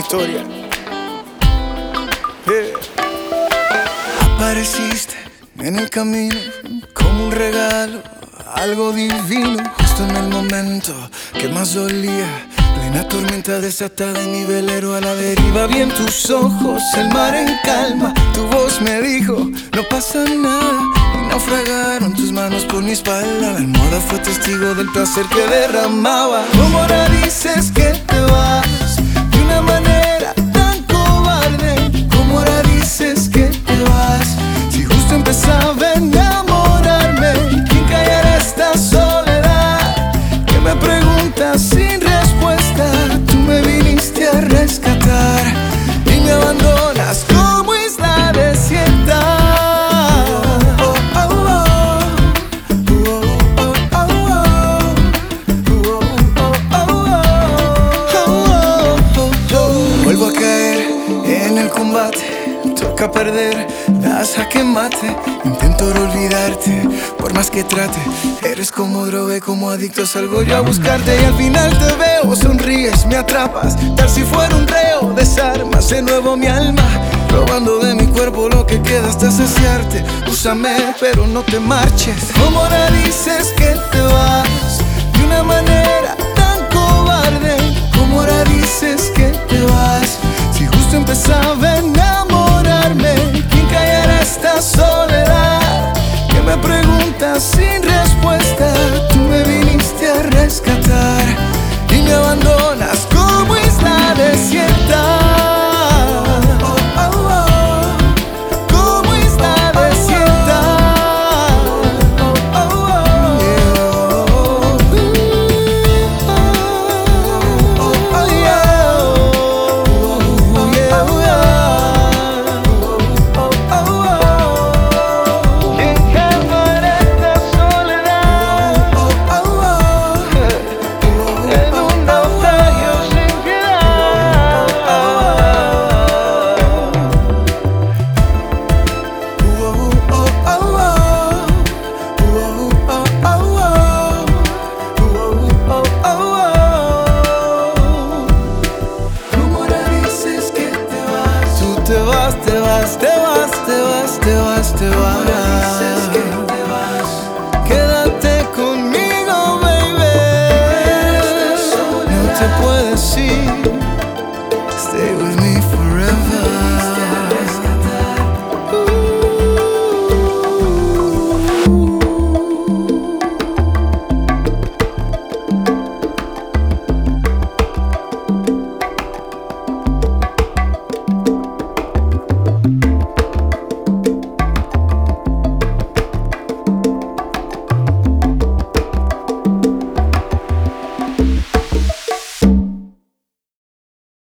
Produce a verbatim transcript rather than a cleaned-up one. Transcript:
historia. Yeah. Apareciste en el camino como un regalo, algo divino, justo en el momento que más dolía. Plena tormenta desatada en mi velero a la deriva. Vi en tus ojos el mar en calma. Tu voz me dijo, no pasa nada. Y naufragaron tus manos por mi espalda. La almohada fue testigo del placer que derramaba. ¿Cómo ahora dices que te vas de una manera tan cobarde? ¿Cómo ahora dices que te vas si justo empezaba a enamorarme? ¿Quién callará esta soledad que me preguntas sin respuesta? Tú me viniste a rescatar y me abandonas como isla desierta. Oh, oh, oh. Oh, oh, oh, oh. Oh, oh, oh. Vuelvo a caer en el combate, toca perder, das a que mate. Intento olvidarte, por más que trate. Eres como droga y como adicto salgo yo a buscarte. Y al final te veo, sonríes, me atrapas. Tal si fuera un reo, desarmas de nuevo mi alma, robando de mi cuerpo lo que queda hasta saciarte. Úsame, pero no te marches. ¿Cómo ahora dices que te vas de una manera tan cobarde? ¿Cómo ahora dices que te vas si justo empezaba a enamorarme? ¿Quién callará esta soledad que me preguntas sin respuesta? Tú me viniste a rescatar y me abandonas como isla desierta. Oh, oh, oh. Como isla desierta. Oh, oh, oh. Yeah. Oh, oh, yeah. Oh, yeah, oh, yeah. Oh, oh, oh. ¿Quién calmará esta soledad? Oh, oh, oh. En un naufragio sin piedad. Oh, oh, oh, oh. Oh, oh, oh, oh. Oh, oh, oh. ¿Cómo ahora dices que te vas? Tú te vas, te vas, te vas.